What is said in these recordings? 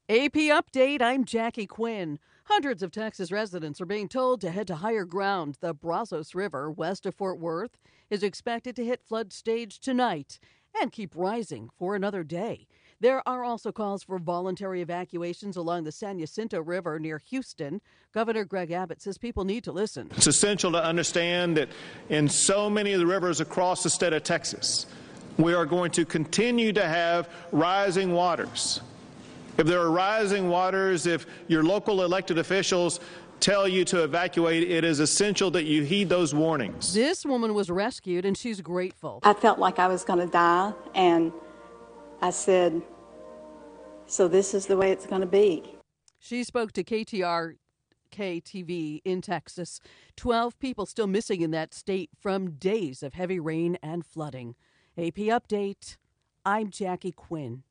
AP Update, I'm Jackie Quinn. Hundreds of Texas residents are being told to head to higher ground. The Brazos River, west of Fort Worth, is expected to hit flood stage tonight and keep rising for another day. There are also calls for voluntary evacuations along the San Jacinto River near Houston. Governor Greg Abbott says people need to listen. It's essential to understand that in so many of the rivers across the state of Texas, we are going to continue to have rising waters. If there are rising waters, if your local elected officials tell you to evacuate, it is essential that you heed those warnings. This woman was rescued, and she's grateful. I felt like I was going to die, and I said, so this is the way it's going to be. She spoke to KTRK TV in Texas. 12 people still missing in that state from days of heavy rain and flooding. AP Update, I'm Jackie Quinn.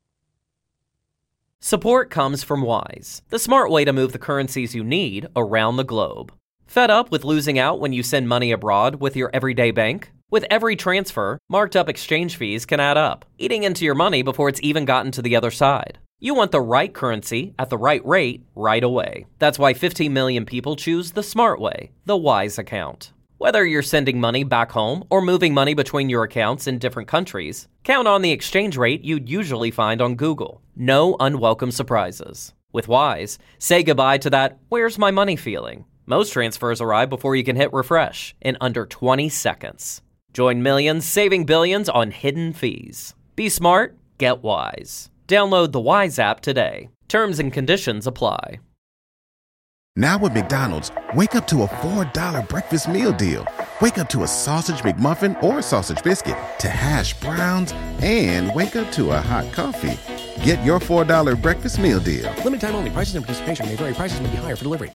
Support comes from Wise, the smart way to move the currencies you need around the globe. Fed up with losing out when you send money abroad with your everyday bank? With every transfer, marked up exchange fees can add up, eating into your money before it's even gotten to the other side. You want the right currency at the right rate right away. That's why 15 million people choose the smart way, the Wise account. Whether you're sending money back home or moving money between your accounts in different countries, count on the exchange rate you'd usually find on Google. No unwelcome surprises. With Wise, say goodbye to that "where's my money" feeling. Most transfers arrive before you can hit refresh in under 20 seconds. Join millions saving billions on hidden fees. Be smart, get Wise. Download the Wise app today. Terms and conditions apply. Now with McDonald's, wake up to a $4 breakfast meal deal. Wake up to a sausage McMuffin or sausage biscuit, to hash browns, and wake up to a hot coffee. Get your $4 breakfast meal deal. Limited time only. Prices and participation may vary. Prices may be higher for delivery.